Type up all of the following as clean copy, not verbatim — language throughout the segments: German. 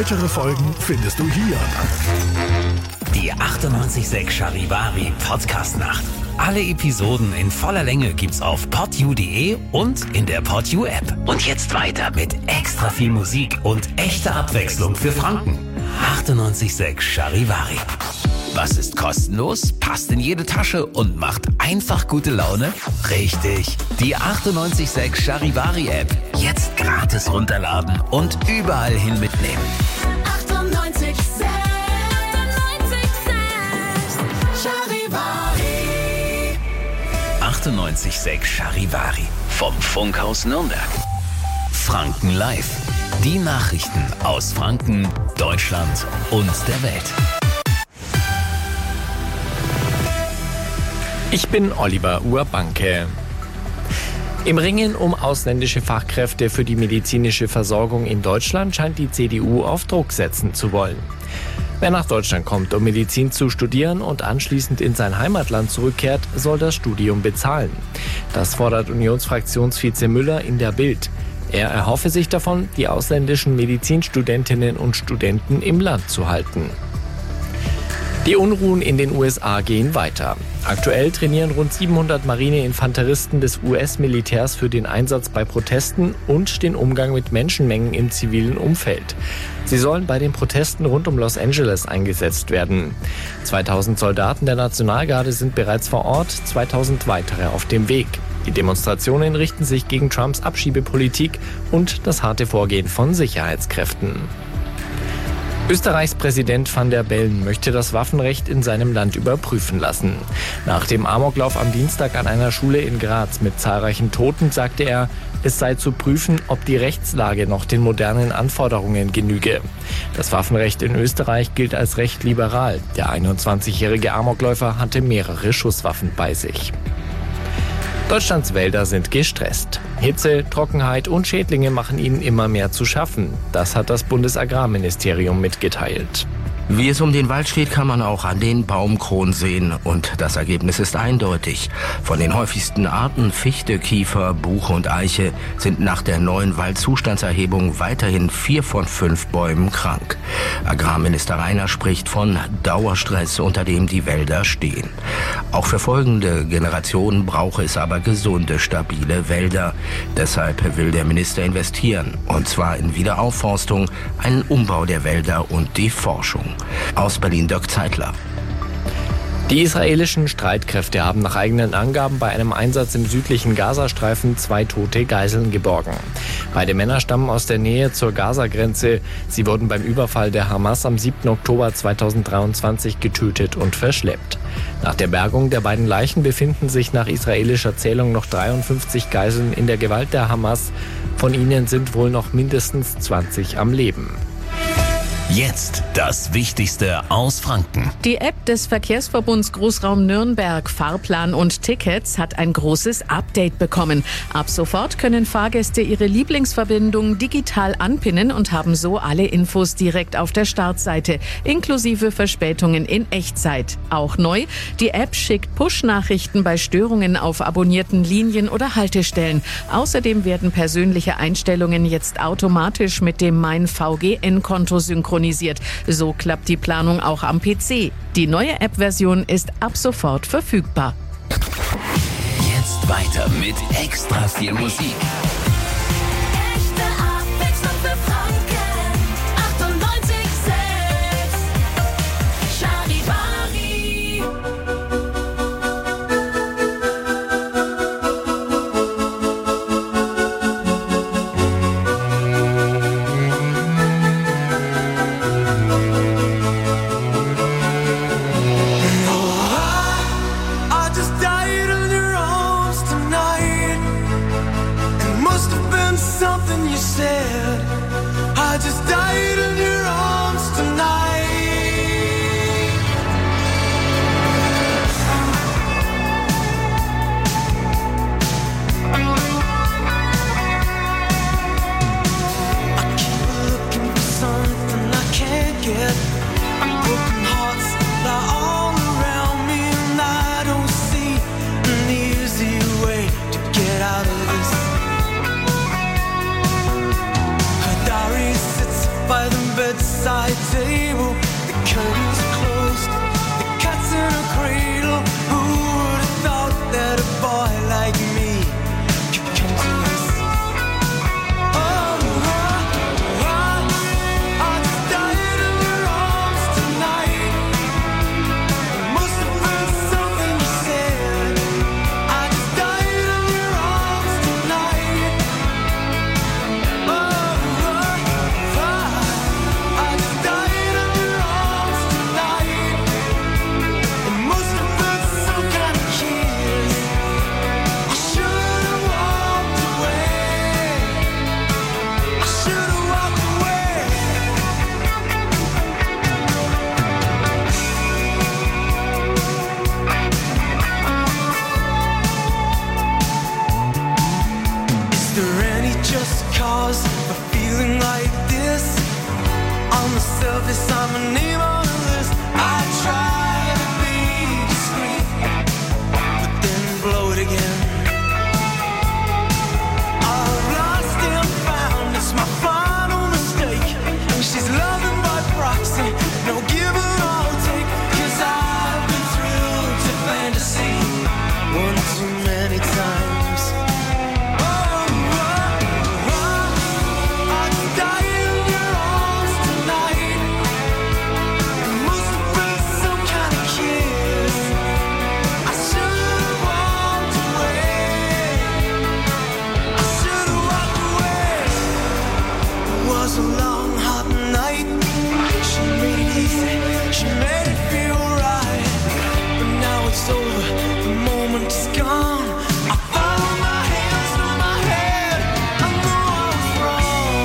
Weitere Folgen findest du hier. Die 98.6 Charivari Podcast-Nacht. Alle Episoden in voller Länge gibt's auf podyou.de und in der Podyou App. Und jetzt weiter mit extra viel Musik und echter Abwechslung für Franken. 98.6 Charivari. Was ist kostenlos, passt in jede Tasche und macht einfach gute Laune? Richtig, die 98.6 Charivari App. Jetzt gratis runterladen und überall hin mitnehmen. 98.6 Charivari. 98.6 Charivari vom Funkhaus Nürnberg. Franken Live. Die Nachrichten aus Franken, Deutschland und der Welt. Ich bin Oliver Urbanke. Im Ringen um ausländische Fachkräfte für die medizinische Versorgung in Deutschland scheint die CDU auf Druck setzen zu wollen. Wer nach Deutschland kommt, um Medizin zu studieren und anschließend in sein Heimatland zurückkehrt, soll das Studium bezahlen. Das fordert Unionsfraktionsvize Müller in der Bild. Er erhoffe sich davon, die ausländischen Medizinstudentinnen und Studenten im Land zu halten. Die Unruhen in den USA gehen weiter. Aktuell trainieren rund 700 Marineinfanteristen des US-Militärs für den Einsatz bei Protesten und den Umgang mit Menschenmengen im zivilen Umfeld. Sie sollen bei den Protesten rund um Los Angeles eingesetzt werden. 2000 Soldaten der Nationalgarde sind bereits vor Ort, 2000 weitere auf dem Weg. Die Demonstrationen richten sich gegen Trumps Abschiebepolitik und das harte Vorgehen von Sicherheitskräften. Österreichs Präsident Van der Bellen möchte das Waffenrecht in seinem Land überprüfen lassen. Nach dem Amoklauf am Dienstag an einer Schule in Graz mit zahlreichen Toten sagte er, es sei zu prüfen, ob die Rechtslage noch den modernen Anforderungen genüge. Das Waffenrecht in Österreich gilt als recht liberal. Der 21-jährige Amokläufer hatte mehrere Schusswaffen bei sich. Deutschlands Wälder sind gestresst. Hitze, Trockenheit und Schädlinge machen ihnen immer mehr zu schaffen. Das hat das Bundesagrarministerium mitgeteilt. Wie es um den Wald steht, kann man auch an den Baumkronen sehen. Und das Ergebnis ist eindeutig. Von den häufigsten Arten Fichte, Kiefer, Buche und Eiche sind nach der neuen Waldzustandserhebung weiterhin 4 von 5 Bäumen krank. Agrarminister Rainer spricht von Dauerstress, unter dem die Wälder stehen. Auch für folgende Generationen brauche es aber gesunde, stabile Wälder. Deshalb will der Minister investieren. Und zwar in Wiederaufforstung, einen Umbau der Wälder und die Forschung. Aus Berlin Dirk Zeitler. Die israelischen Streitkräfte haben nach eigenen Angaben bei einem Einsatz im südlichen Gazastreifen 2 tote Geiseln geborgen. Beide Männer stammen aus der Nähe zur Gaza-Grenze. Sie wurden beim Überfall der Hamas am 7. Oktober 2023 getötet und verschleppt. Nach der Bergung der beiden Leichen befinden sich nach israelischer Zählung noch 53 Geiseln in der Gewalt der Hamas. Von ihnen sind wohl noch mindestens 20 am Leben. Jetzt das Wichtigste aus Franken. Die App des Verkehrsverbunds Großraum Nürnberg, Fahrplan und Tickets, hat ein großes Update bekommen. Ab sofort können Fahrgäste ihre Lieblingsverbindung digital anpinnen und haben so alle Infos direkt auf der Startseite, inklusive Verspätungen in Echtzeit. Auch neu, die App schickt Push-Nachrichten bei Störungen auf abonnierten Linien oder Haltestellen. Außerdem werden persönliche Einstellungen jetzt automatisch mit dem Mein VGN-Konto synchronisiert. So klappt die Planung auch am PC. Die neue App-Version ist ab sofort verfügbar. Jetzt weiter mit extra viel Musik. Echte Abwechslung für Franken. 98.6 Charivari. By the bed table, the curtains are closed, the cat's in a cradle. Who would have thought that a boy like me could come to this? Oh, I just died in your arms tonight. It must have been something you said. I just died in your arms tonight. Oh, I just died in your arms tonight. It must have been some kind of kiss. I should have walked away. I should have walked away. Is there any just cause for feeling like this? On the surface, I'm a name on a list. I try to be discreet, but then blow it again. I've lost and found, it's my final mistake. She's loving by proxy, no give and I'll take. 'Cause I've been thrilled to fantasy one too many times. I just died in your arms tonight. It must have been some kind of kiss. I should have walked away. I should have walked away. It was a long, hot night. She made it easy. She made it feel right. But now it's over. The moment is gone. I found my hands on my head. I know I was wrong.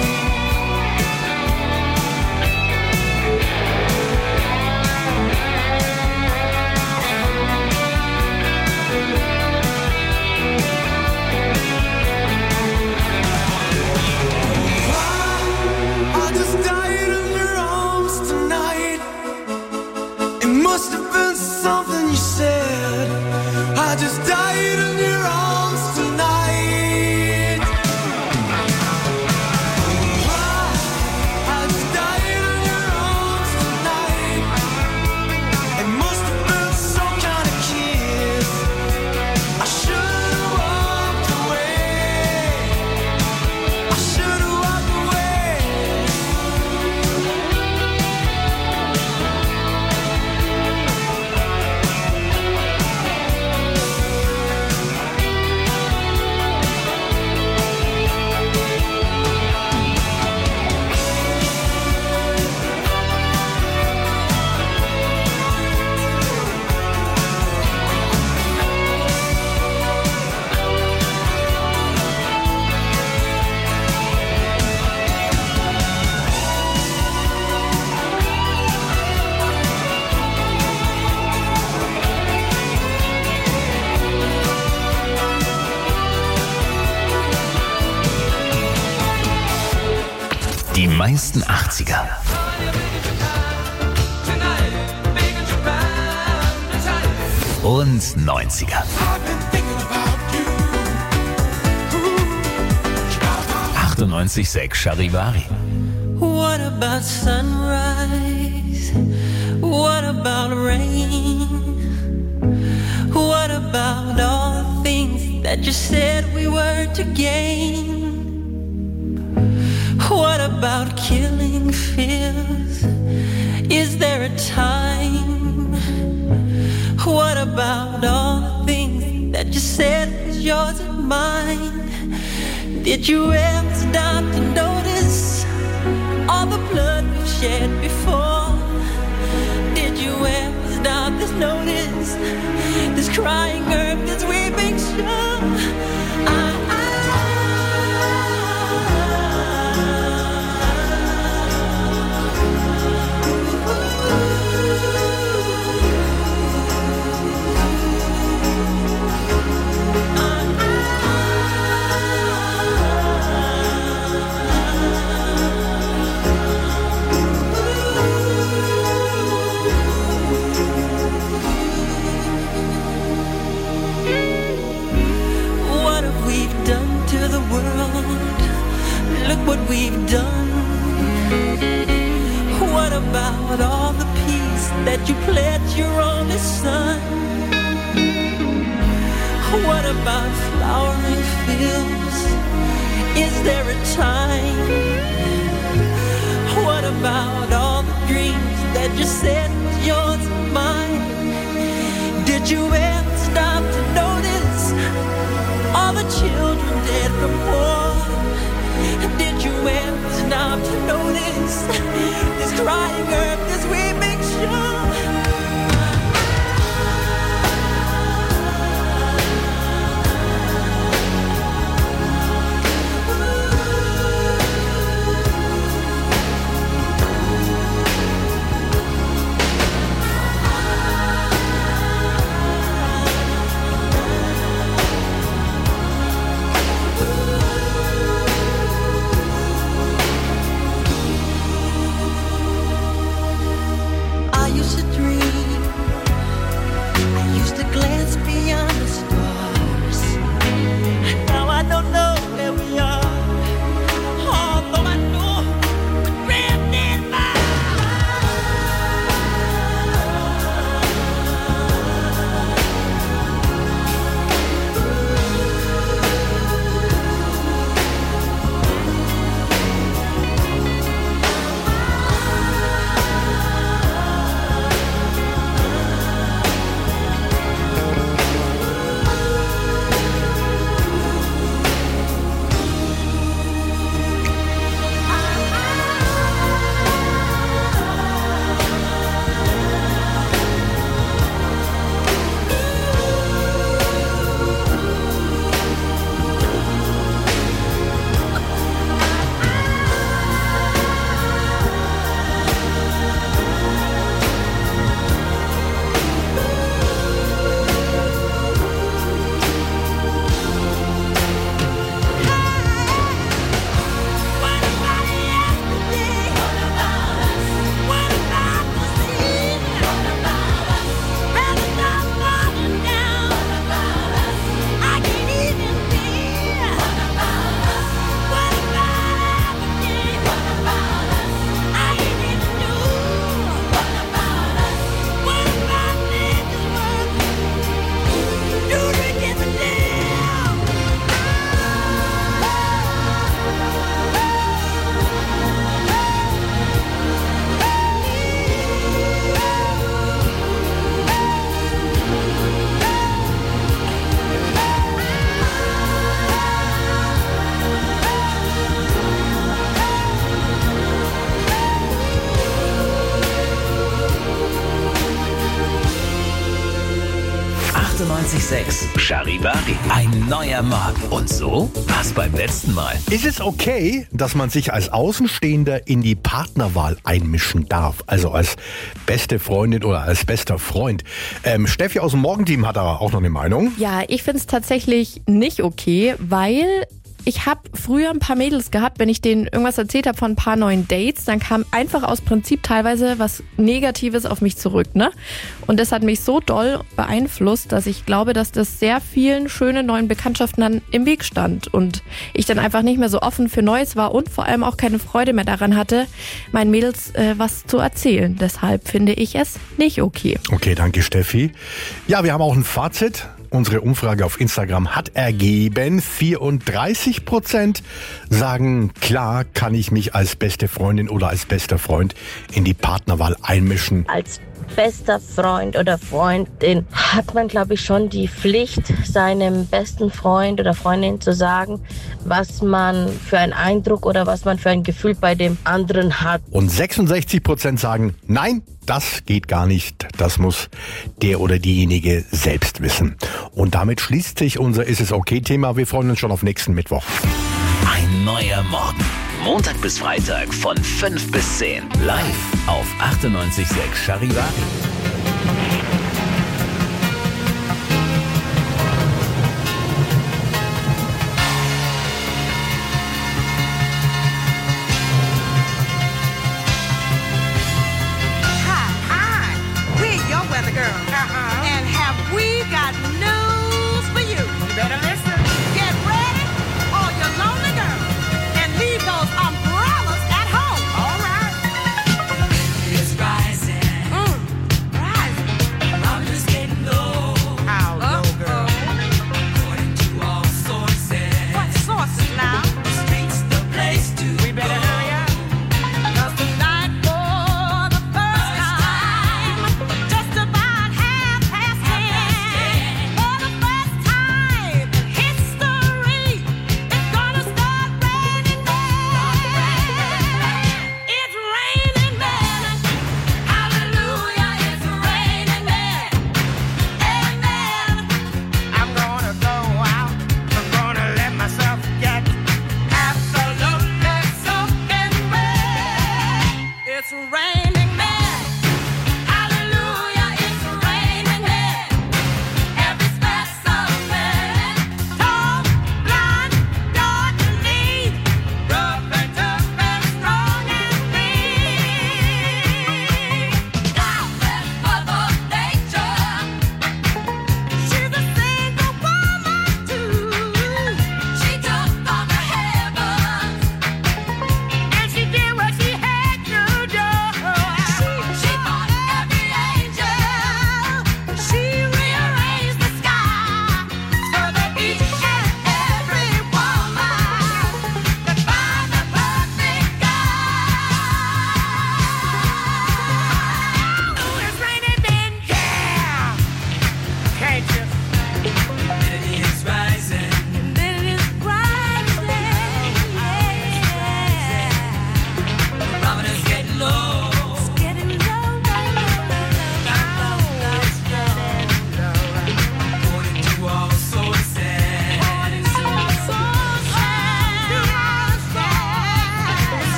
I just died in your arms tonight. It must have been something you said. I just died in your arms tonight. I just died in your arms tonight. It must have been some kind of kiss. I should have walked away. I should have walked away. Die meisten 80er und 90er. 98.6 Charivari. What about sunrise? What about rain? What about all the things that you said we were to gain? What about killing fears? Is there a time? What about all the things that you said was yours and mine? Did you ever stop to notice all the blood we've shed before? Did you ever stop to notice this crying earth, this weeping shore? What we've done. What about that you pledged your only son? What about flowering fields? Is there a time? What about all the dreams that you said was yours and mine? Did you ever stop to notice all the children dead from war? Did you ever stop to notice this crying earth, this weeping shore? I used to dream, I used to glance beyond the stars. Now I don't know where we are, although I know we're drifting by. Charivari, ein neuer Morgen. Und so war's beim letzten Mal. Ist es okay, dass man sich als Außenstehender in die Partnerwahl einmischen darf? Also als beste Freundin oder als bester Freund. Steffi aus dem Morgenteam hat da auch noch eine Meinung. Ja, ich finde es tatsächlich nicht okay, weil ich habe früher ein paar Mädels gehabt, wenn ich denen irgendwas erzählt habe von ein paar neuen Dates, dann kam einfach aus Prinzip teilweise was Negatives auf mich zurück, ne? Und das hat mich so doll beeinflusst, dass ich glaube, dass das sehr vielen schönen neuen Bekanntschaften dann im Weg stand und ich dann einfach nicht mehr so offen für Neues war und vor allem auch keine Freude mehr daran hatte, meinen Mädels was zu erzählen. Deshalb finde ich es nicht okay. Okay, danke Steffi. Ja, wir haben auch ein Fazit. Unsere Umfrage auf Instagram hat ergeben, 34% sagen, klar kann ich mich als beste Freundin oder als bester Freund in die Partnerwahl einmischen. Als bester Freund oder Freundin hat man, glaube ich, schon die Pflicht, seinem besten Freund oder Freundin zu sagen, was man für einen Eindruck oder was man für ein Gefühl bei dem anderen hat. Und 66% sagen, nein, das geht gar nicht. Das muss der oder diejenige selbst wissen. Und damit schließt sich unser Ist es okay Thema. Wir freuen uns schon auf nächsten Mittwoch. Ein neuer Morgen. Montag bis Freitag von 5 bis 10. Live auf 98.6 Charivari.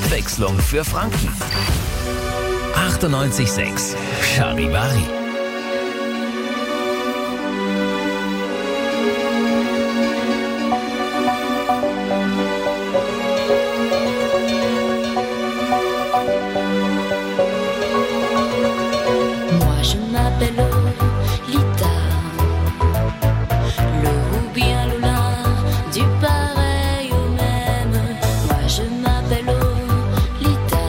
Abwechslung für Franken. 98,6 Charivari. Moi je m'appelle Lolita, le ou bien Lola, du pareil au même. Moi je m'appelle Lolita,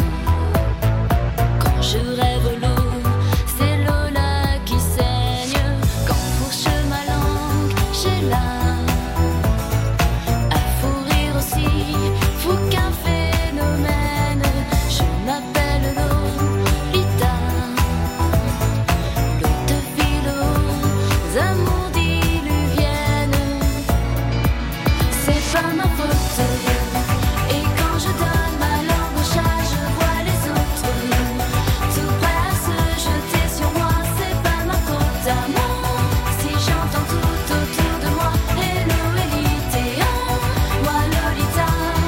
quand je rêve l'eau, c'est Lola qui saigne. Quand fourche ma langue, j'ai là à fou rire aussi, fou qu'un phénomène. Je m'appelle Lolita, l'eau de philo, amours diluviennes. C'est pas ma faute. Et quand je donne ma langue au chat, je vois les autres tout prêts à se jeter sur moi. C'est pas ma faute à moi. Si j'entends tout autour de moi, hello Elite, moi Lolita.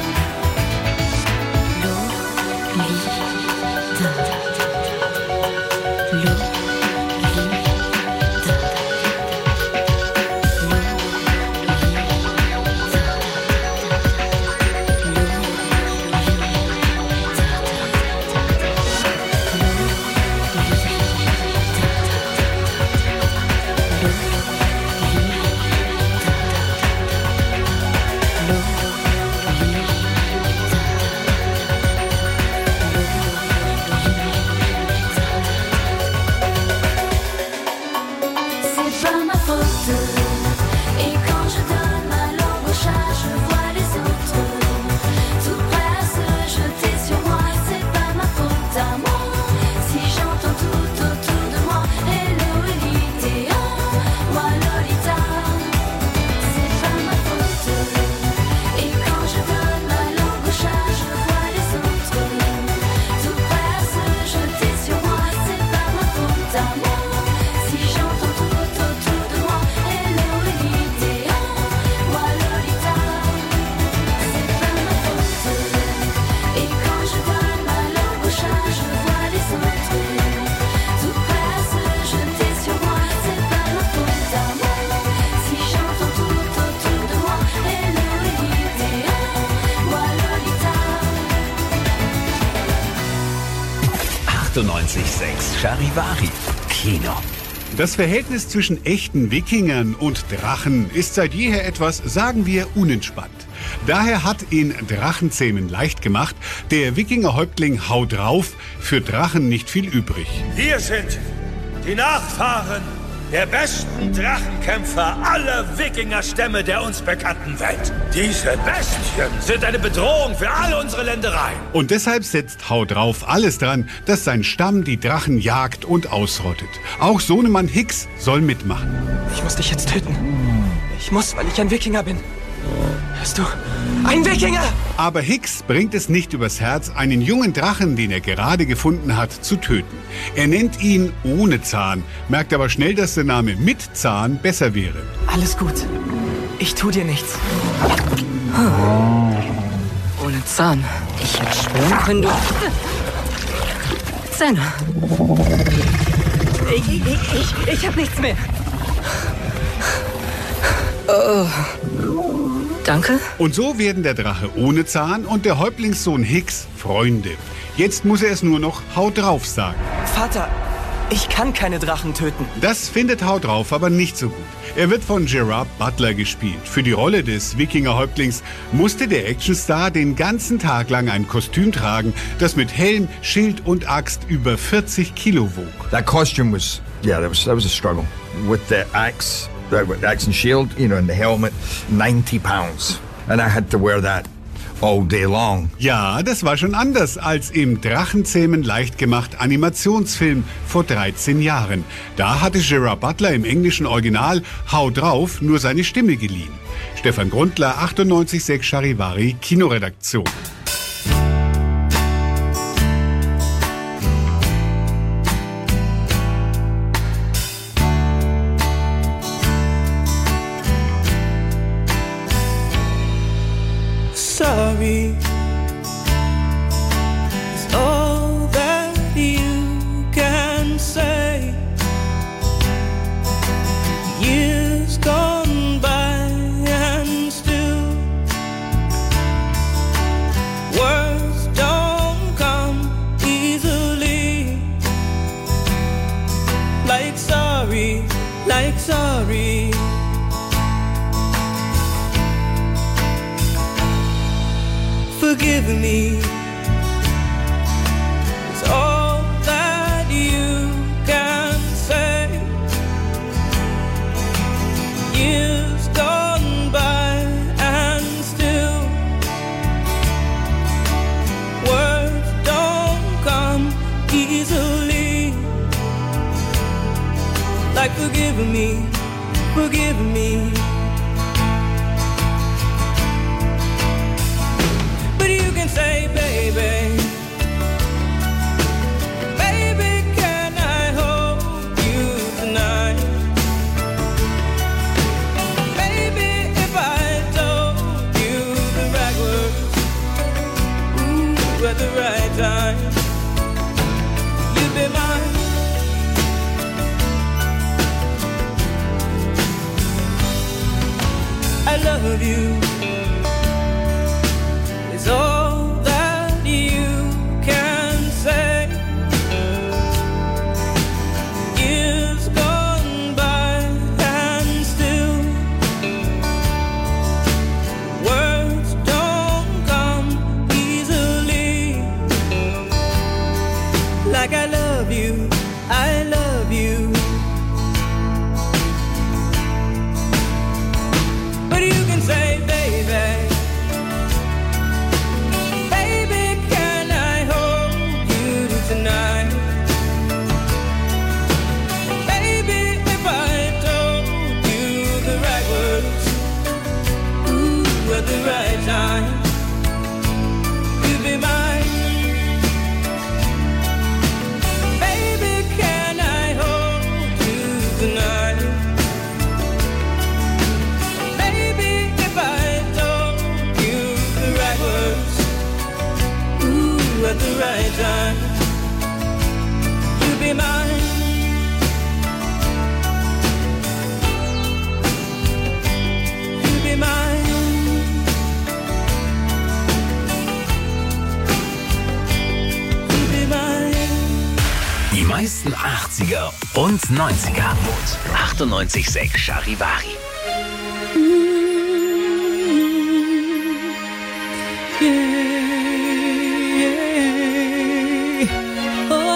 C'est pas ma faute. Et quand je donne ma langue au chat, je vois les autres tout prêts à se jeter sur moi. C'est pas ma faute à moi. Si j'entends tout autour de moi, hello Elite, moi Lolita. C'est pas ma faute. Et quand je donne ma langue au chat, je vois les autres tout prêts à se jeter sur moi. C'est pas ma faute à moi. Si j'entends tout autour de moi, hello Elite, moi Lolita. C'est pas ma faute. Et quand je donne ma langue au chat, je vois les autres tout prêts à se jeter sur moi. C'est pas ma faute à moi. Si j'entends tout autour de moi, hello Elite, moi Lolita. 98,6 Charivari. Kino. Das Verhältnis zwischen echten Wikingern und Drachen ist seit jeher etwas, sagen wir, unentspannt. Daher hat in Drachenzähmen leicht gemacht der Wikingerhäuptling Hau drauf für Drachen nicht viel übrig. Wir sind die Nachfahren der besten Drachenkämpfer aller Wikingerstämme der uns bekannten Welt. Diese Bestien sind eine Bedrohung für all unsere Ländereien. Und deshalb setzt Hau drauf alles dran, dass sein Stamm die Drachen jagt und ausrottet. Auch Sohnemann Hicks soll mitmachen. Ich muss dich jetzt töten. Ich muss, weil ich ein Wikinger bin. Hörst du? Ein Wikinger! Aber Hicks bringt es nicht übers Herz, einen jungen Drachen, den er gerade gefunden hat, zu töten. Er nennt ihn ohne Zahn, merkt aber schnell, dass der Name mit Zahn besser wäre. Alles gut. Ich tu dir nichts. Ohne Zahn. Ich hätte schwören können, du... Zähne. Ich hab nichts mehr. Oh. Danke. Und so werden der Drache ohne Zahn und der Häuptlingssohn Hicks Freunde. Jetzt muss er es nur noch Hau drauf sagen. Vater, ich kann keine Drachen töten. Das findet Hau drauf aber nicht so gut. Er wird von Gerard Butler gespielt. Für die Rolle des Wikingerhäuptlings musste der Actionstar den ganzen Tag lang ein Kostüm tragen, das mit Helm, Schild und Axt über 40 Kilo wog. That costume was, that was a struggle. With the axe and shield, and the helmet, 90 pounds. And I had to wear that all day long. Ja, das war schon anders als im Drachenzähmen leicht gemacht Animationsfilm vor 13 Jahren. Da hatte Gerard Butler im englischen Original Hau drauf nur seine Stimme geliehen. Stefan Grundler, 98,6 Charivari, Kinoredaktion. Sorry, like sorry. Forgive me. It's all that you can say. Years gone by and still words don't come easily. Like forgive me, forgive me. But you can say, baby, baby, can I hold you tonight? Baby, if I told you the right words, ooh, at the right time, you'd be mine. I love you. It's all that you can say. Years gone by and still words don't come easily. Like I love you, I love you. But you can say, baby, baby, can I hold you tonight? Baby, if I told you the right words, ooh, at the right time, you'd be mine. Baby, can I hold you tonight? Baby, if I told you the right words, ooh, at the right time, you'd be mine. You'd be mine. You'd be mine. Die meisten 80er und 90er. 98,6 Charivari. Oh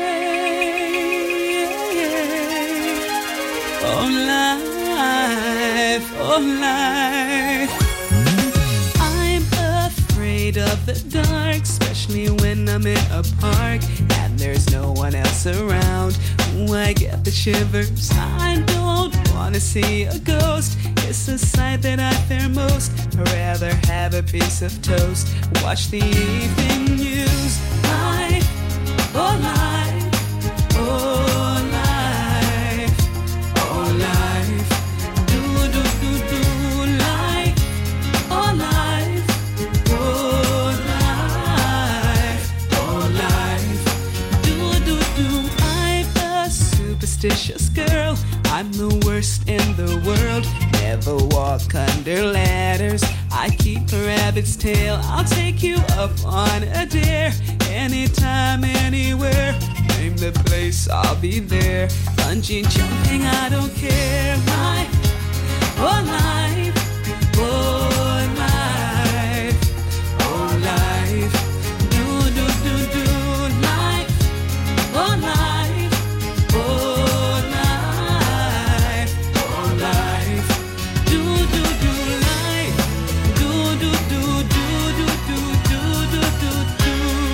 life, oh life. I'm afraid of the dark, especially when I'm in a park and there's no one else around. Ooh, I get the shivers. I don't wanna see a ghost. It's the sight that I fear most. I'd rather have a piece of toast, watch the evening news. Life, oh life, oh life, oh life. Do do do do life, oh life, oh life, oh life. Do do do. I'm a superstitious girl. I'm the worst in the world. Never walk under ladders. I keep a rabbit's tail. I'll take you up on a dare. Anytime, anywhere. Name the place, I'll be there. Bungee jumping, I don't care. Life, oh life, oh life, oh life. Do do do do life, oh life, oh life, oh life. Do do do life, do do do do do do do do do do.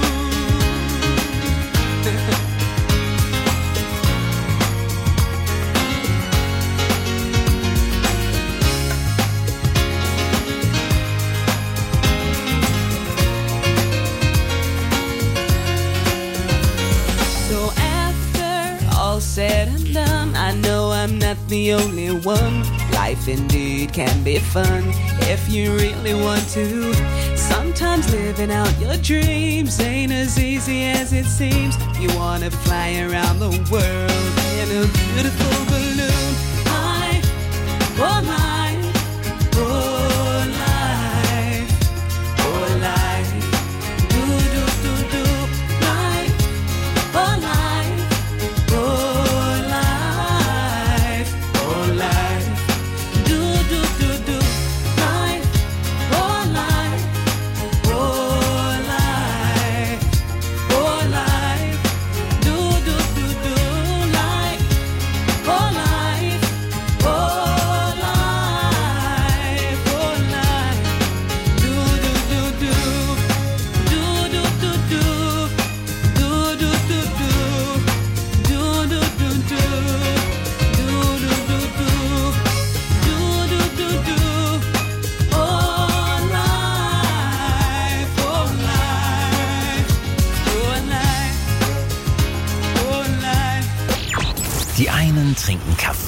So after all said and done, I know I'm not the only one. Life indeed can be fun if you really want to. Sometimes living out your dreams ain't as easy as it seems. You wanna fly around the world in a beautiful balloon. Life, oh life, oh life, oh life. Do do do do life, oh life, oh life,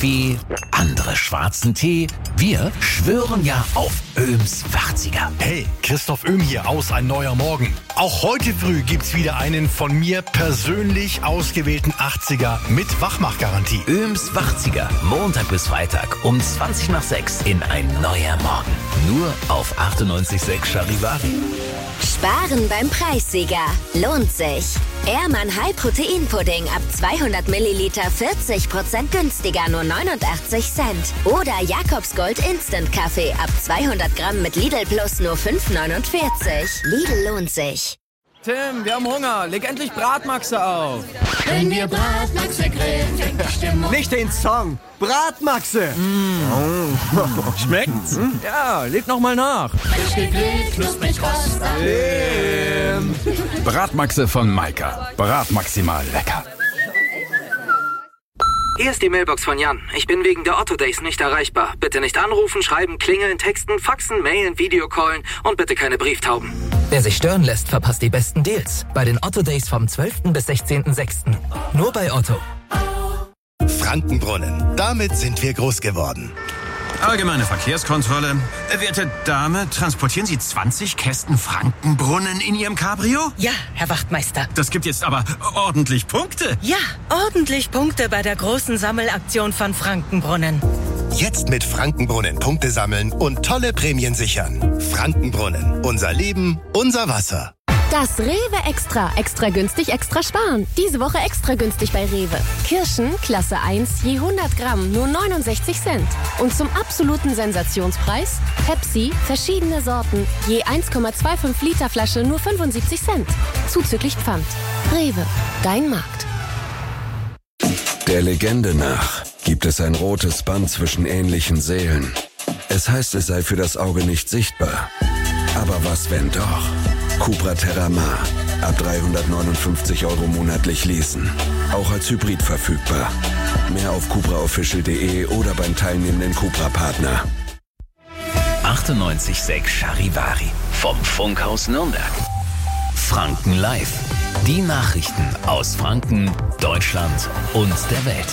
Kaffee, andere schwarzen Tee. Wir schwören ja auf Öhms 80er. Hey, Christoph Öhm hier aus Ein neuer Morgen. Auch heute früh gibt's wieder einen von mir persönlich ausgewählten 80er mit Wachmachgarantie. Öhms 80er, Montag bis Freitag um 20 nach 6 in Ein neuer Morgen. Nur auf 98,6 Charivari. Sparen beim Preissieger. Lohnt sich. Ehrmann High Protein Pudding ab 200 Milliliter 40% günstiger, nur 89 Cent. Oder Jakobsgold Instant Kaffee ab 200 Gramm mit Lidl Plus nur 5,49. Lidl lohnt sich. Tim, wir haben Hunger. Leg endlich Bratmaxe auf. Wenn wir Bratmaxe grillen, fängt die Stimmung. Nicht den Song. Bratmaxe. Schmeckt's? Ja, leg noch mal nach. Frisch gegrillt, knusprig rostig. Bratmaxe von Maika. Bratmaximal lecker. Hier ist die Mailbox von Jan. Ich bin wegen der Otto Days nicht erreichbar. Bitte nicht anrufen, schreiben, klingeln, texten, faxen, mailen, Videocallen und bitte keine Brieftauben. Wer sich stören lässt, verpasst die besten Deals. Bei den Otto Days vom 12. bis 16.06. Nur bei Otto. Frankenbrunnen. Damit sind wir groß geworden. Allgemeine Verkehrskontrolle. Werte Dame, transportieren Sie 20 Kästen Frankenbrunnen in Ihrem Cabrio? Ja, Herr Wachtmeister. Das gibt jetzt aber ordentlich Punkte. Ja, ordentlich Punkte bei der großen Sammelaktion von Frankenbrunnen. Jetzt mit Frankenbrunnen Punkte sammeln und tolle Prämien sichern. Frankenbrunnen. Unser Leben, unser Wasser. Das Rewe Extra. Extra günstig, extra sparen. Diese Woche extra günstig bei Rewe. Kirschen, Klasse 1, je 100 Gramm, nur 69 Cent. Und zum absoluten Sensationspreis, Pepsi, verschiedene Sorten, je 1,25 Liter Flasche, nur 75 Cent. Zuzüglich Pfand. Rewe, dein Markt. Der Legende nach gibt es ein rotes Band zwischen ähnlichen Seelen. Es heißt, es sei für das Auge nicht sichtbar. Aber was, wenn doch? Cupra Terramar. Ab 359 € monatlich leasen. Auch als Hybrid verfügbar. Mehr auf cupraofficial.de oder beim teilnehmenden Cupra-Partner. 98,6 Charivari. Vom Funkhaus Nürnberg. Franken Live. Die Nachrichten aus Franken, Deutschland und der Welt.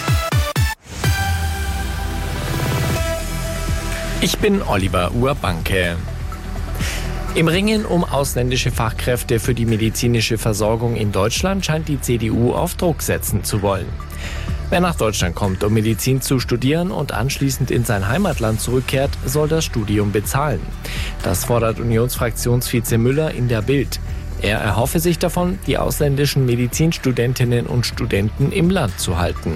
Ich bin Oliver Urbanke. Im Ringen um ausländische Fachkräfte für die medizinische Versorgung in Deutschland scheint die CDU auf Druck setzen zu wollen. Wer nach Deutschland kommt, um Medizin zu studieren und anschließend in sein Heimatland zurückkehrt, soll das Studium bezahlen. Das fordert Unionsfraktionsvize Müller in der Bild. Er erhoffe sich davon, die ausländischen Medizinstudentinnen und Studenten im Land zu halten.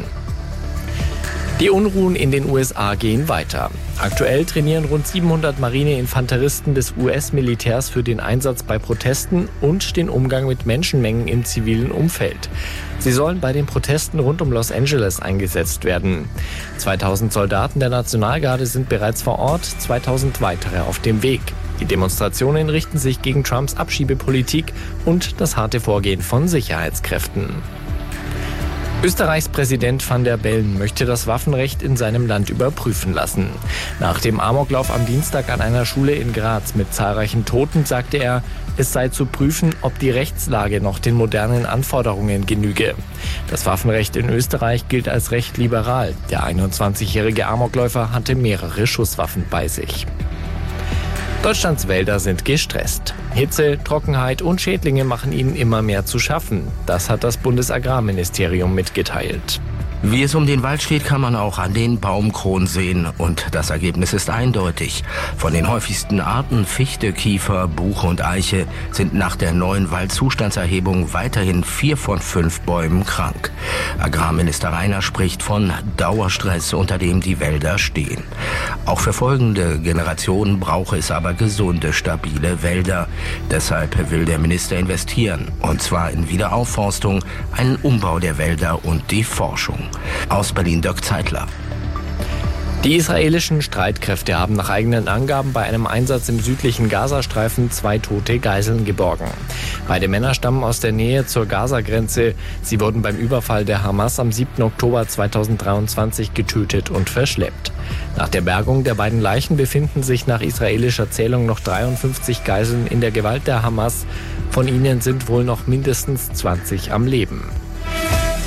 Die Unruhen in den USA gehen weiter. Aktuell trainieren rund 700 Marineinfanteristen des US-Militärs für den Einsatz bei Protesten und den Umgang mit Menschenmengen im zivilen Umfeld. Sie sollen bei den Protesten rund um Los Angeles eingesetzt werden. 2000 Soldaten der Nationalgarde sind bereits vor Ort, 2000 weitere auf dem Weg. Die Demonstrationen richten sich gegen Trumps Abschiebepolitik und das harte Vorgehen von Sicherheitskräften. Österreichs Präsident Van der Bellen möchte das Waffenrecht in seinem Land überprüfen lassen. Nach dem Amoklauf am Dienstag an einer Schule in Graz mit zahlreichen Toten sagte er, es sei zu prüfen, ob die Rechtslage noch den modernen Anforderungen genüge. Das Waffenrecht in Österreich gilt als recht liberal. Der 21-jährige Amokläufer hatte mehrere Schusswaffen bei sich. Deutschlands Wälder sind gestresst. Hitze, Trockenheit und Schädlinge machen ihnen immer mehr zu schaffen. Das hat das Bundesagrarministerium mitgeteilt. Wie es um den Wald steht, kann man auch an den Baumkronen sehen. Und das Ergebnis ist eindeutig. Von den häufigsten Arten Fichte, Kiefer, Buche und Eiche sind nach der neuen Waldzustandserhebung weiterhin 4 von 5 Bäumen krank. Agrarminister Rainer spricht von Dauerstress, unter dem die Wälder stehen. Auch für folgende Generationen brauche es aber gesunde, stabile Wälder. Deshalb will der Minister investieren. Und zwar in Wiederaufforstung, einen Umbau der Wälder und die Forschung. Aus Berlin Dirk Zeitler. Die israelischen Streitkräfte haben nach eigenen Angaben bei einem Einsatz im südlichen Gazastreifen 2 tote Geiseln geborgen. Beide Männer stammen aus der Nähe zur Gaza-Grenze. Sie wurden beim Überfall der Hamas am 7. Oktober 2023 getötet und verschleppt. Nach der Bergung der beiden Leichen befinden sich nach israelischer Zählung noch 53 Geiseln in der Gewalt der Hamas. Von ihnen sind wohl noch mindestens 20 am Leben.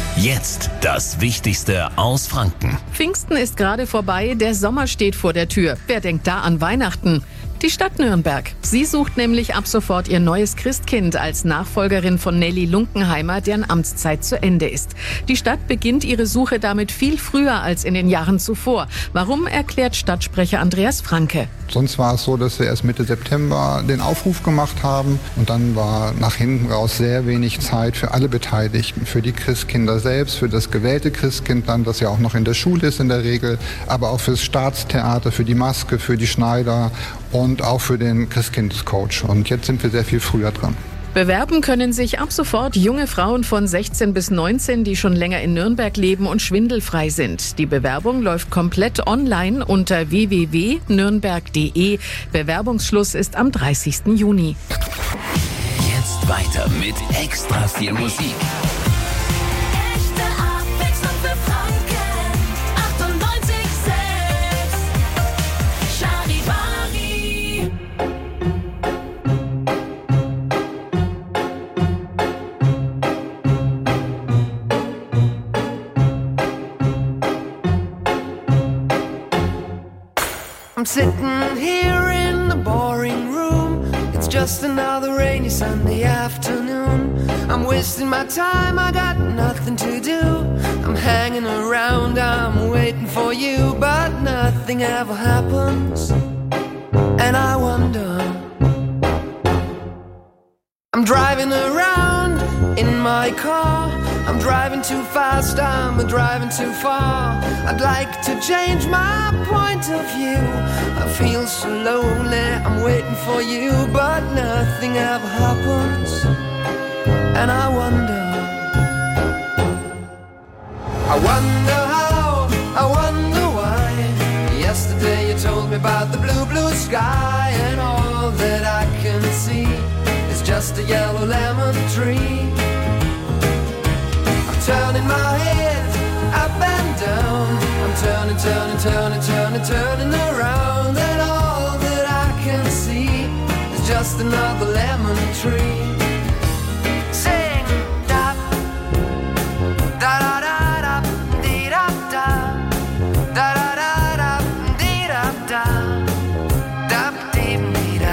Jetzt das Wichtigste aus Franken. Pfingsten ist gerade vorbei, der Sommer steht vor der Tür. Wer denkt da an Weihnachten? Die Stadt Nürnberg. Sie sucht nämlich ab sofort ihr neues Christkind als Nachfolgerin von Nelly Lunkenheimer, deren Amtszeit zu Ende ist. Die Stadt beginnt ihre Suche damit viel früher als in den Jahren zuvor. Warum, erklärt Stadtsprecher Andreas Franke. Sonst war es so, dass wir erst Mitte September den Aufruf gemacht haben und dann war nach hinten raus sehr wenig Zeit für alle Beteiligten, für die Christkinder selbst, für das gewählte Christkind dann, das ja auch noch in der Schule ist in der Regel, aber auch fürs Staatstheater, für die Maske, für die Schneider und auch für den Christkindescoach. Und jetzt sind wir sehr viel früher dran. Bewerben können sich ab sofort junge Frauen von 16 bis 19, die schon länger in Nürnberg leben und schwindelfrei sind. Die Bewerbung läuft komplett online unter www.nürnberg.de. Bewerbungsschluss ist am 30. Juni. Jetzt weiter mit extra viel Musik. Echte Abwechslung für Franken. 98,6 Charivari. I'm sitting here in the boring room. It's just another rainy Sunday afternoon. I'm wasting my time, I got nothing to do. I'm hanging around, I'm waiting for you, but nothing ever happens. And I wonder, I'm driving around in my car. I'm driving too fast, I'm driving too far. I'd like to change my point of view. I feel so lonely, I'm waiting for you, but nothing ever happens. And I wonder how, I wonder why. Yesterday you told me about the blue, blue sky, and all that I can see is just a yellow lemon tree. Turning my head up and down. I'm turning, turning, turning, turning, turning around. And all that I can see is just another lemon tree. Sing da da da da da dee da da da da da da dee da da da dee dee da.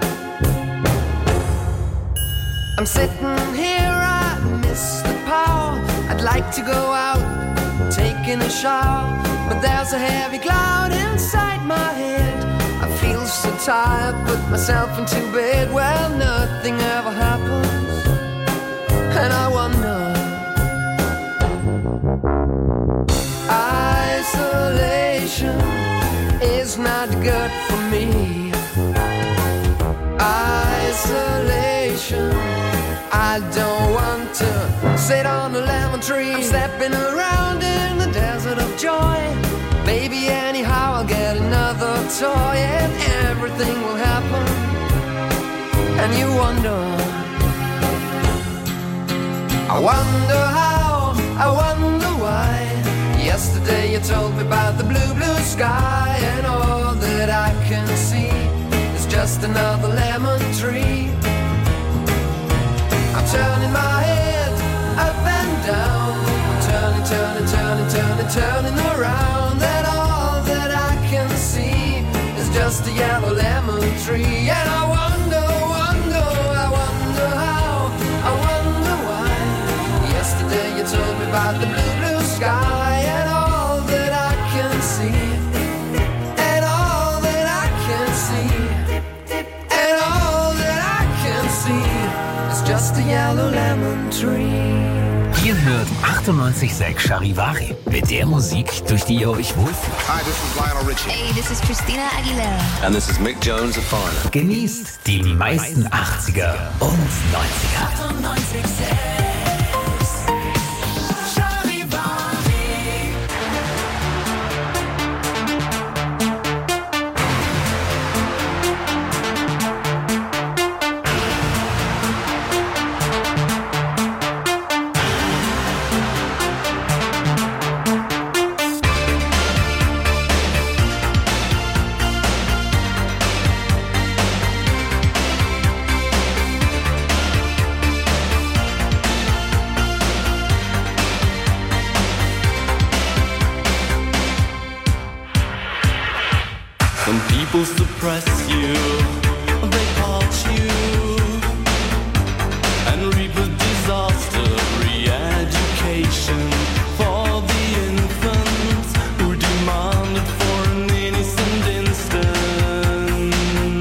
I'm sitting here, I miss the power. I'd like to go out, taking a shower, but there's a heavy cloud inside my head. I feel so tired, put myself into bed. Well, nothing ever happens, and I wonder. Isolation is not good for me. Isolation, I don't want to sit on a lemon tree. I'm stepping around in the desert of joy. Maybe anyhow I'll get another toy and everything will happen. And you wonder, I wonder how, I wonder why. Yesterday you told me about the blue, blue sky, and all that I can see is just another lemon tree. I'm turning my head up and down. I'm turning, turning, turning, turning, turning around. And all that I can see is just a yellow lemon tree. And I wonder, wonder, I wonder how, I wonder why. Yesterday you told me about the blue, blue sky, and all that I can see, and all that I can see, and all that I can see is just a yellow lemon tree. Ihr hört 98,6 Charivari mit der Musik, durch die ihr euch wohlfühlt. Hi, this is Lionel Richie. Hey, this is Christina Aguilera. And this is Mick Jones of Foreigner. Genießt die meisten 80er und 90er. 98,6 Some people suppress you, they part you, and reap a disaster. Re-education for the infants who demanded for an innocent instant.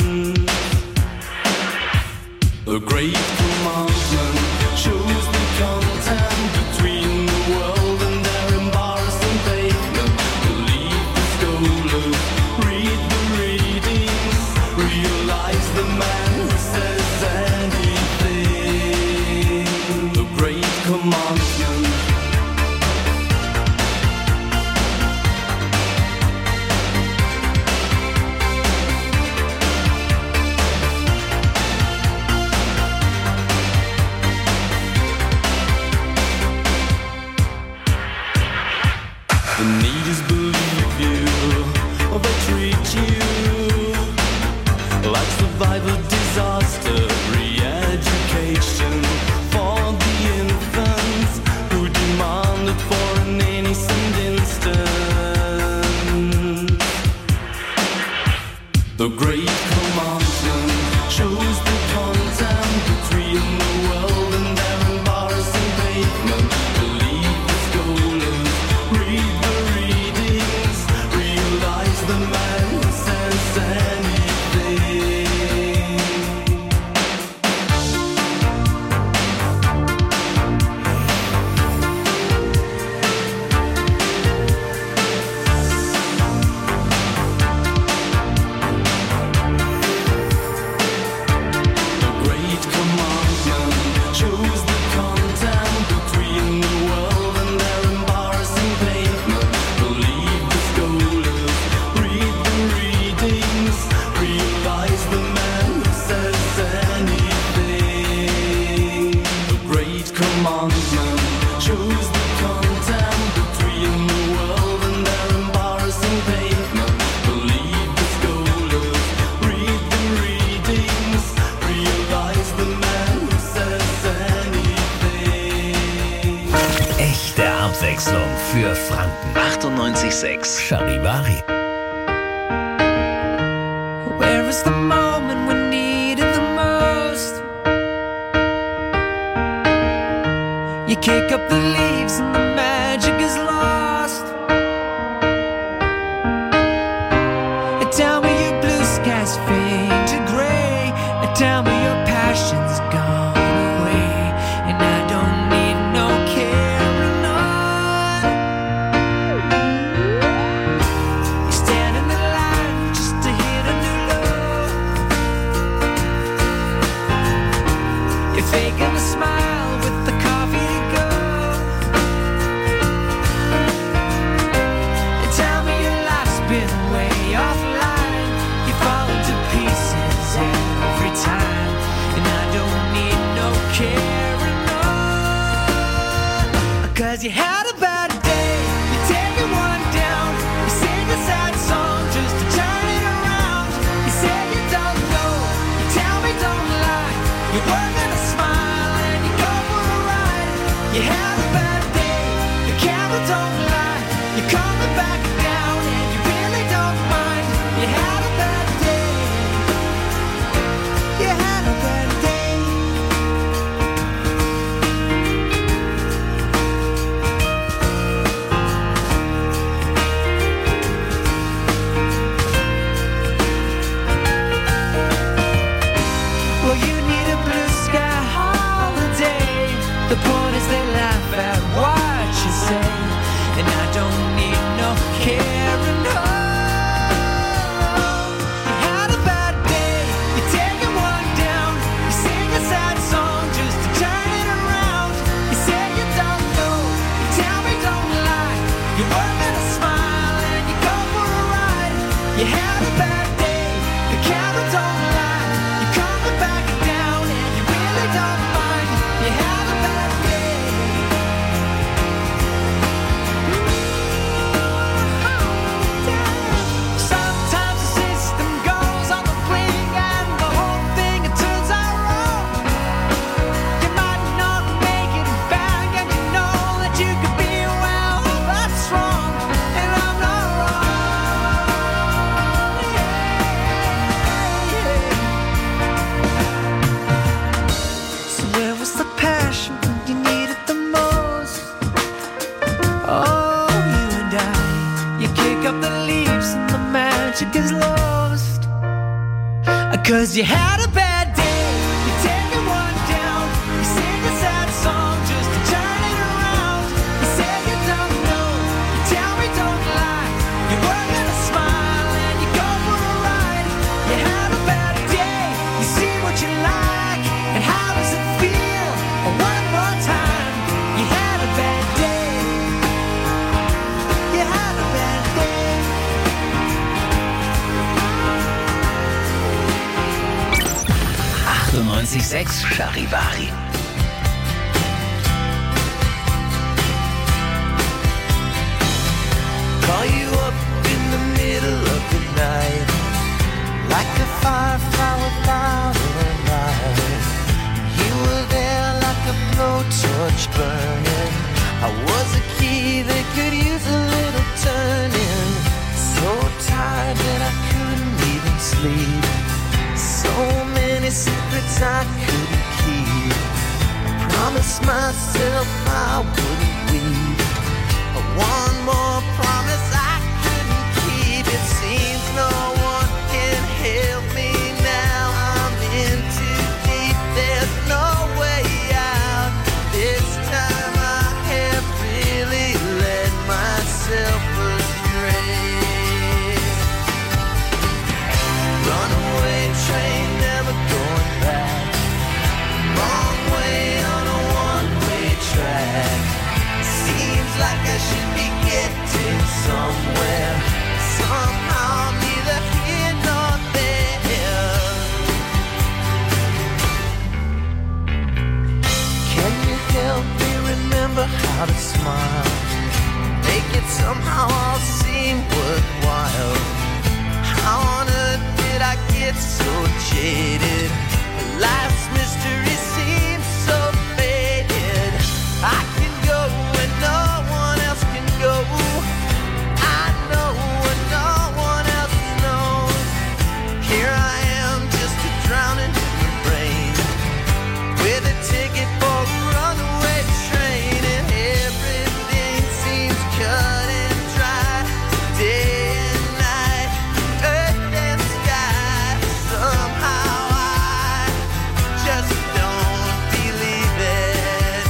The great commandment shows the content between the world and their embarrassing pavement. Believe the scholars, read the readings, realize the man who says anything. The great commandment. The need is believe you, or they treat you like survivor disaster. Re-education for the infants who demanded for an innocent instant. The great commandment shows the content between the world and their embarrassing pavement. Believe the scholars, read the readings, realize the man who says anything. The great commandment shows the content between the world and their embarrassing pavement. Believe the scholars, read the readings, realize the man who says anything. The great commandment shows the content between the world and their embarrassing pavement. Believe the scholars, read the readings, realize the man who says anything. Echte Abwechslung für Franken. 98,6 Charivari. Where is the moment we need it the most? You kick up the leaves and the magic is lost. Tell me your blue skies fade to gray. Tell me your passion's gone away, and I don't need no carrying on. You stand in the line just to hit a new low. You're faking a smile with the coffee to go. Tell me your life's been way offline. You fall to pieces every time, and I don't need no carrying on. 'Cause you had a bad day, you're taking one down. You sing a sad song just to turn it around. You say you don't know, you tell me don't lie. You're working a smile and you go for a ride. You had a bad day, the camera don't lie. You're coming back down and you really don't mind. You had a bad day. You had a bad day. Well, you need a blue sky holiday. The point is they laugh at what you say, and I don't need no carrying on. You had a bad day, you're taking one down. You sing a sad song just to turn it around. You say you don't know, you tell me don't lie. You're working a smile and you go for a ride. You had a bad day, the camera don't lie. You're coming back down and you really don't mind. You had a bad day. Sometimes the system goes on the fling and the whole thing it turns out wrong. You might not make it back and you know that you could be well, that's wrong, and I'm not wrong. 'Cause you had a bad day, you take it one down, you sing a sad song just to turn it around. You say you don't know, you tell me don't lie, you work at a smile and you go for a ride. You had a bad day, you see what you like, and how does it feel? One more time, you had a bad day, you had a bad day. 98.6 Charivari. Call you up in the middle of the night, like a firefly without a light. You were there like a blowtorch burning. I was a key that could use a little turning. So tired that I couldn't even sleep. So many secrets I couldn't keep. I promised myself I wouldn't weep. But one more promise I couldn't keep. It seems no one can help me now. I'm in too deep, there's no way out. This time I have really led myself astray. Runaway train, never going back. Wrong way on a one-way track. Seems like I should be getting somewhere. Somehow I'm neither here nor there. Can you help me remember how to smile? Make it somehow all seem worthwhile. How on earth did I get so jaded? Life's mystery seems so faded. I can go where no one else can go. I know what no one else knows. Here I am, just a drowning human brain, with a ticket for a runaway train, and everything seems cut and dry. Day and night, earth and sky. Somehow I just don't believe it.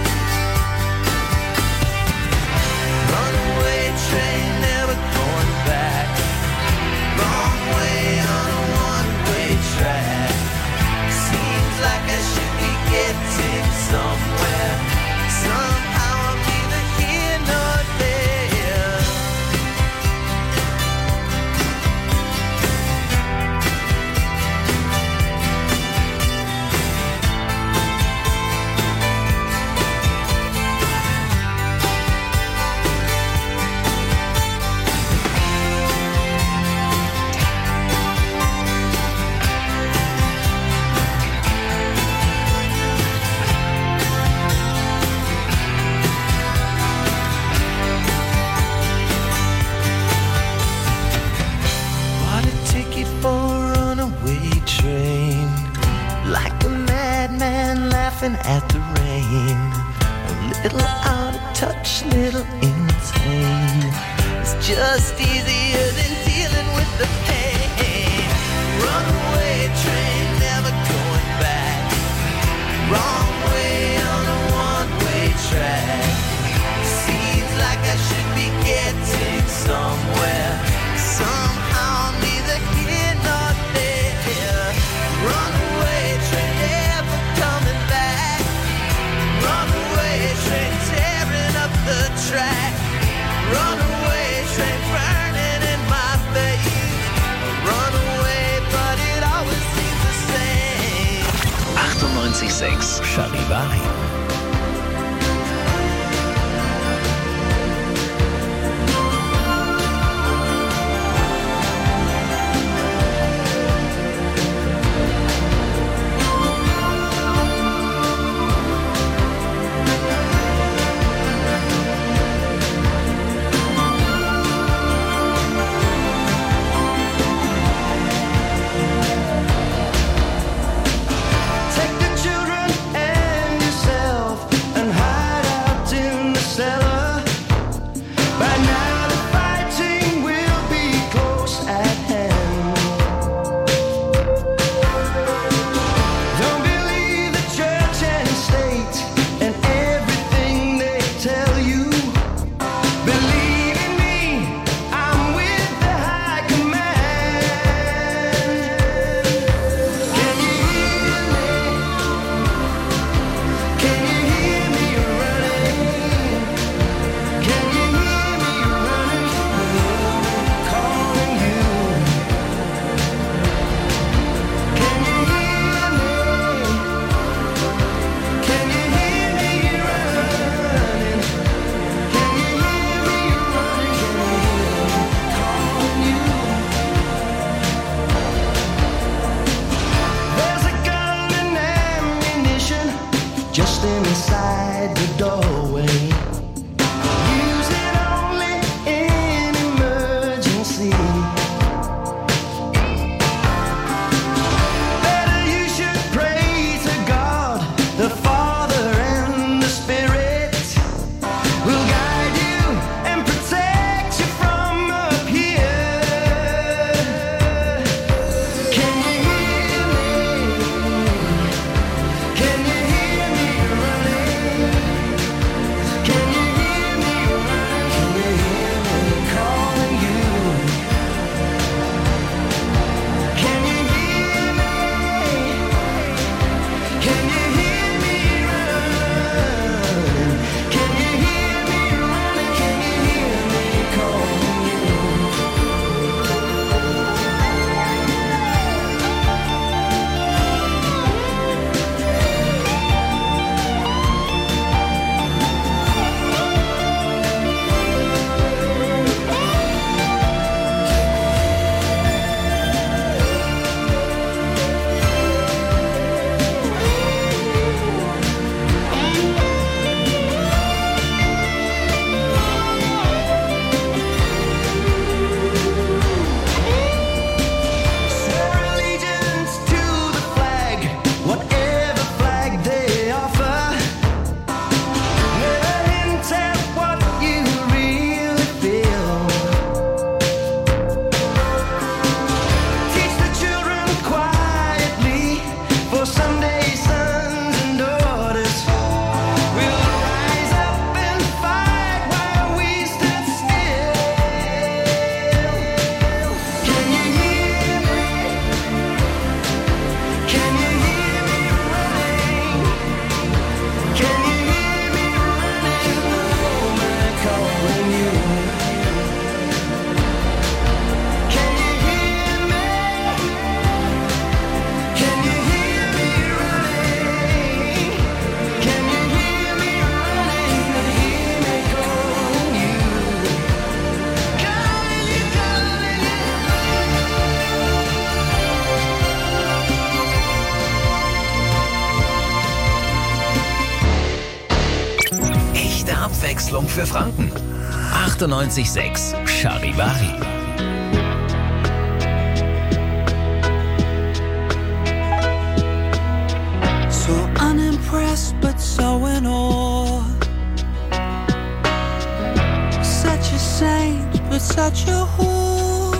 Runaway train, never going back. Wrong way on a one-way track. Seems like I should be getting somewhere. Somehow I'm neither here nor there. Bought a ticket for a runaway train, like a madman laughing at the rain. A little out of touch, little insane. It's just easier than dealing with the pain. Runaway train, never going back. Wrong way on a one-way track. Seems like I should be getting somewhere. Somehow I'm neither here nor there. Runaway train, never coming back. Runaway train, tearing up the track. Runaway train, burning in my face. Runaway, but it always seems the same. 98.6 Charivari. Take the children and yourself. für Franken. 98,6 Charivari. So unimpressed but so in awe. Such a saint but such a whore.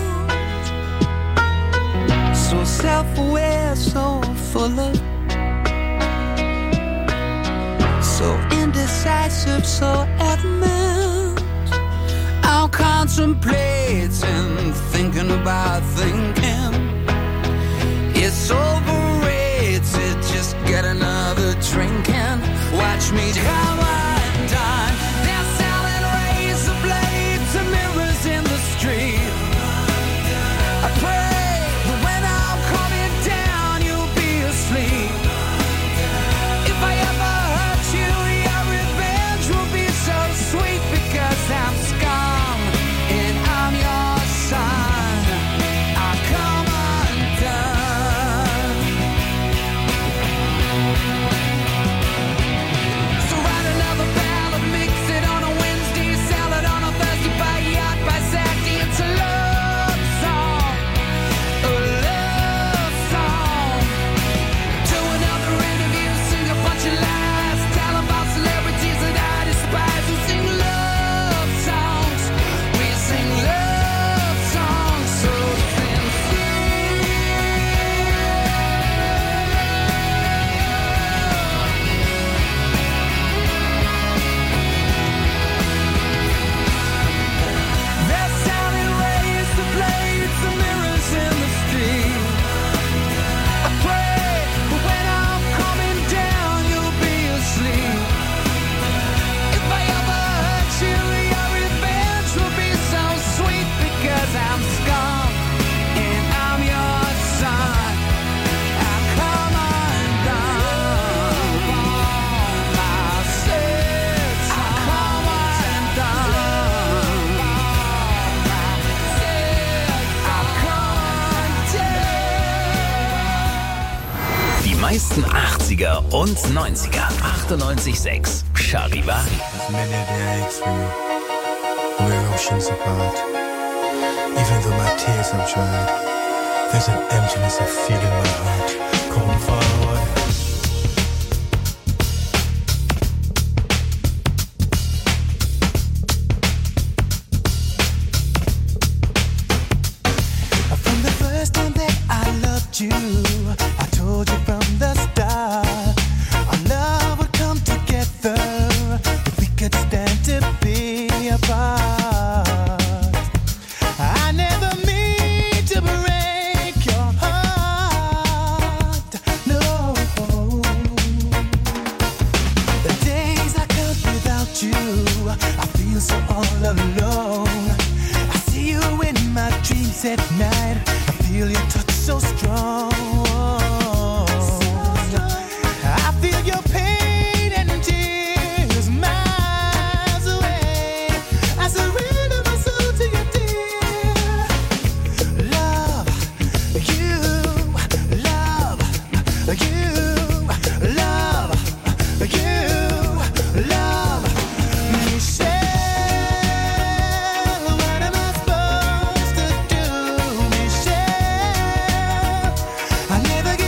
So self-aware, so full of. So indecisive, so adamant. I'll contemplate and thinking about thinking. It's overrated, just get another drink and watch me come undone. They're selling razor blades and mirrors in the street. I pray that when I'm coming down, you'll be asleep. If I ever hurt you, your revenge will be so sweet because I'm scum and I'm your son. I come undone. So write another ballad, mix it on a Wednesday, sell it on a Thursday, buy a yacht by Saturday. It's a love song, a love song. Do another interview, sing a bunch of lies, tell about celebrities that I despise who sing love songs. We sing love songs so sincere. They're selling razor blades and mirrors in the street. I pray, but when I'm coming down, you'll be asleep. If I ever hurt you, your revenge will be so sweet because I'm scum and I'm your son. I come undone. My sins, I come undone. I come undone. Die meisten 80er und 90er. 98,6 Charivari. Many a day aches for you. We're oceans apart. Even though my tears have dried, there's an emptiness I feel in my heart. Come forward. From the first time that I loved you, I told you from the start, our love would come together if we could stand to be apart. I never mean to break your heart, no. The days I count without you, I feel so all alone. I see you in my dreams at night. I feel your touch so strong. I feel your pain and tears miles away. I surrender my soul to you, dear. Love you, love you, love you, love Michelle. What am I supposed to do, Michelle? I never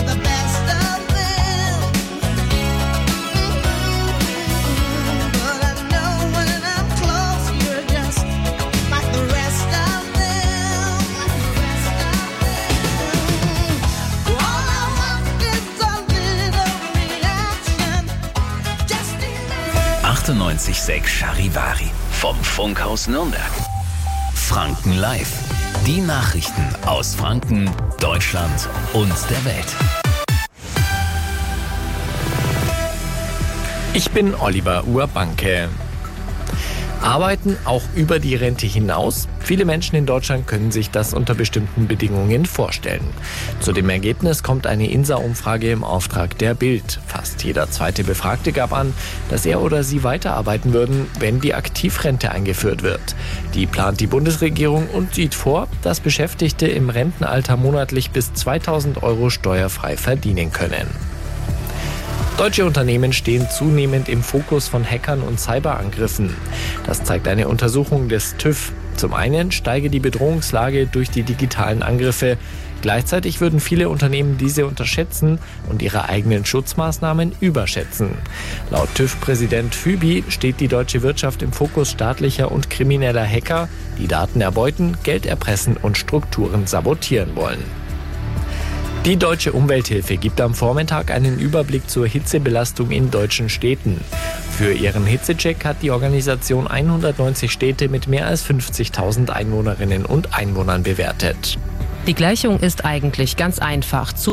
the best of them. But I know when I'm close, you're just like the rest of them. All I want is a little reaction. Just enough. 98.6 Charivari vom Funkhaus Nürnberg. Franken Live. Die Nachrichten aus Franken, Deutschland und der Welt. Ich bin Oliver Urbanke. Arbeiten auch über die Rente hinaus? Viele Menschen in Deutschland können sich das unter bestimmten Bedingungen vorstellen. Zu dem Ergebnis kommt eine INSA-Umfrage im Auftrag der Bild. Fast jeder zweite Befragte gab an, dass er oder sie weiterarbeiten würden, wenn die Aktivrente eingeführt wird. Die plant die Bundesregierung und sieht vor, dass Beschäftigte im Rentenalter monatlich bis 2.000 € steuerfrei verdienen können. Deutsche Unternehmen stehen zunehmend im Fokus von Hackern und Cyberangriffen. Das zeigt eine Untersuchung des TÜV. Zum einen steige die Bedrohungslage durch die digitalen Angriffe. Gleichzeitig würden viele Unternehmen diese unterschätzen und ihre eigenen Schutzmaßnahmen überschätzen. Laut TÜV-Präsident Fübi steht die deutsche Wirtschaft im Fokus staatlicher und krimineller Hacker, die Daten erbeuten, Geld erpressen und Strukturen sabotieren wollen. Die Deutsche Umwelthilfe gibt am Vormittag einen Überblick zur Hitzebelastung in deutschen Städten. Für ihren Hitzecheck hat die Organisation 190 Städte mit mehr als 50.000 Einwohnerinnen und Einwohnern bewertet. Die Gleichung ist eigentlich ganz einfach.